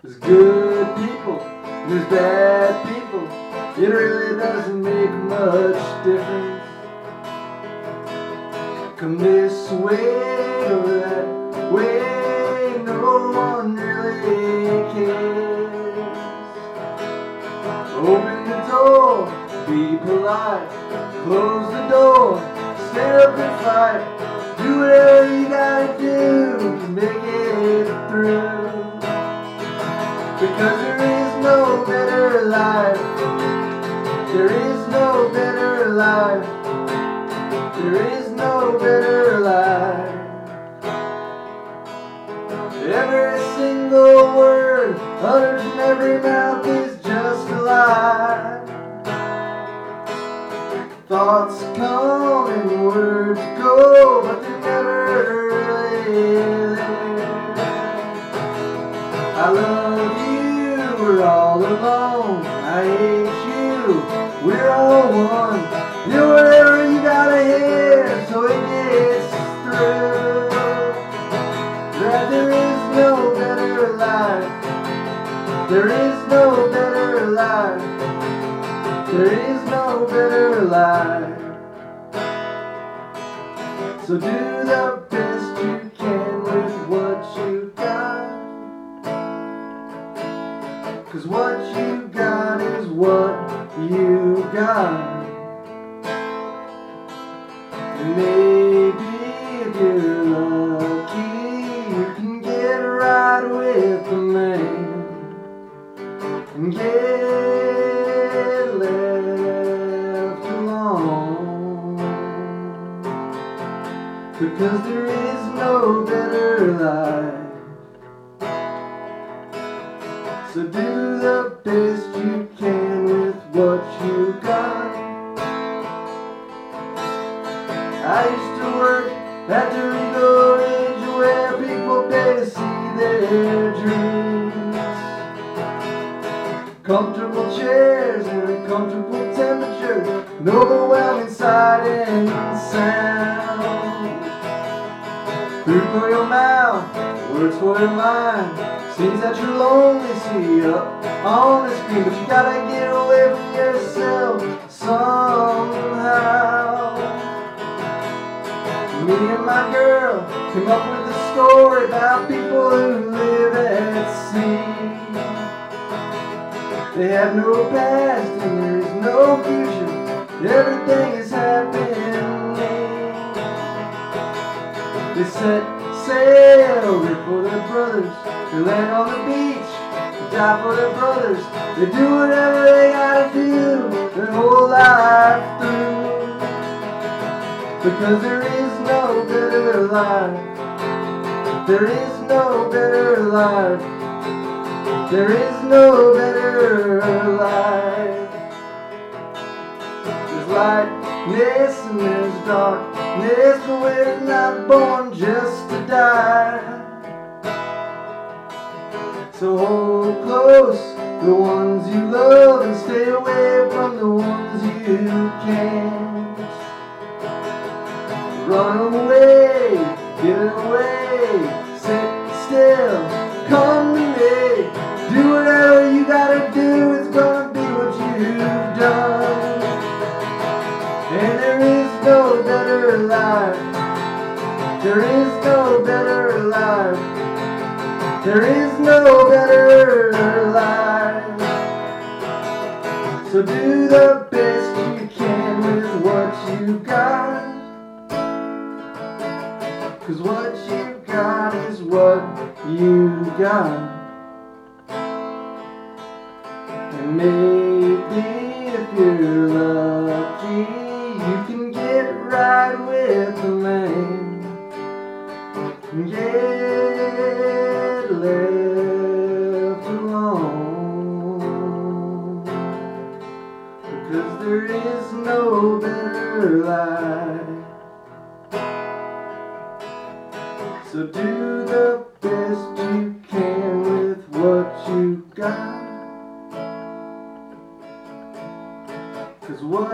There's good people, and there's bad people. It really doesn't make much difference. Come this way or that way, no one really cares. Open the door, be polite. Close the door, stand up and fight. Do whatever you gotta do to make it through. Because there is no better life. There is no better life. There is no better life. Every single word uttered from every mouth is just a lie. Thoughts come and words go, but they're never really there. I love you, we're all alone. I hate you, we're all one. Do whatever you gotta hear so it gets through. That there is no better life. There is no better life. There is no better life. So do the best you can with what you got. 'Cause what you got is what you got. And maybe if you're lucky, you can get right with the man and get left alone. Because there is no better life. So do the best you can with what you got. I used to work at the Regal Range where people pay to see their dreams. Comfortable chairs and a comfortable temperature, no overwhelming sight and sound. Food for your mouth, words for your mind. Seems that you'll only see up on the screen, but you gotta get away from yourself somehow. Me and my girl came up with a story about people who live at sea. They have no past and there is no future. Everything is happening. They set sail, live for their brothers. They land on the beach, they die for their brothers. They do whatever they gotta do their whole life through. Because there is no better life. There is no better life. There is no better life. There's lightness and there's darkness, but we're not born just to die. So hold close the ones you love and stay away from the ones you can't. Run away, get away, sit still, come to me. Do whatever you gotta do, it's gonna be what you've done. And there is no better life. There is no better life. There is no better life. So do the best you can with what you got. 'Cause what you got is what you got. And maybe if you're lucky, you can get right with the man and get left alone. Because there is no better life. So do the best you can with what you got. 'Cause what